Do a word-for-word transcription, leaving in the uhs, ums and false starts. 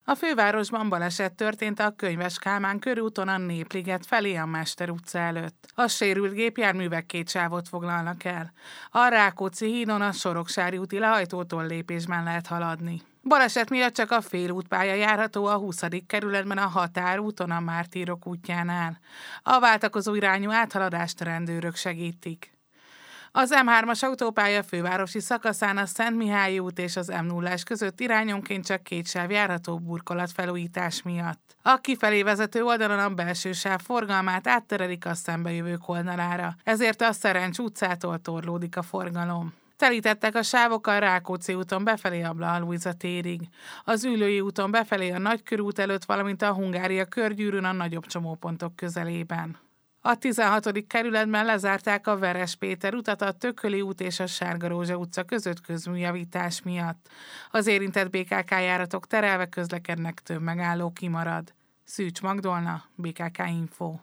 A fővárosban baleset történt a Könyves Kálmán körúton a Népliget felé a Mester utca előtt. A sérült gépjárművek két sávot foglalnak el. A Rákóczi hídon a Soroksári úti lehajtótól lépésben lehet haladni. Baleset miatt csak a félútpálya járható a huszadik kerületben a Határúton a Mártírok útjánál. A váltakozó irányú áthaladást rendőrök segítik. Az em hármas autópálya fővárosi szakaszán a Szentmihályi út és az em nullás között irányonként csak két sáv járható burkolatfelújítás miatt. A kifelé vezető oldalon a belső sáv forgalmát átterelik a szembejövők oldalára, ezért a Szerencs utcától torlódik a forgalom. Telítettek a sávok a Rákóczi úton befelé a Blaha Lujza térig, az Üllői úton befelé a Nagykörút előtt, valamint a Hungária körgyűrűn a nagyobb csomópontok közelében. A tizenhatodik kerületben lezárták a Veres Péter utat a Tököli út és a Sárga Rózsa utca között közműjavítás miatt. Az érintett bé ká ká járatok terelve közlekednek, több megálló kimarad. Szűcs Magdolna, bé ká ká Info.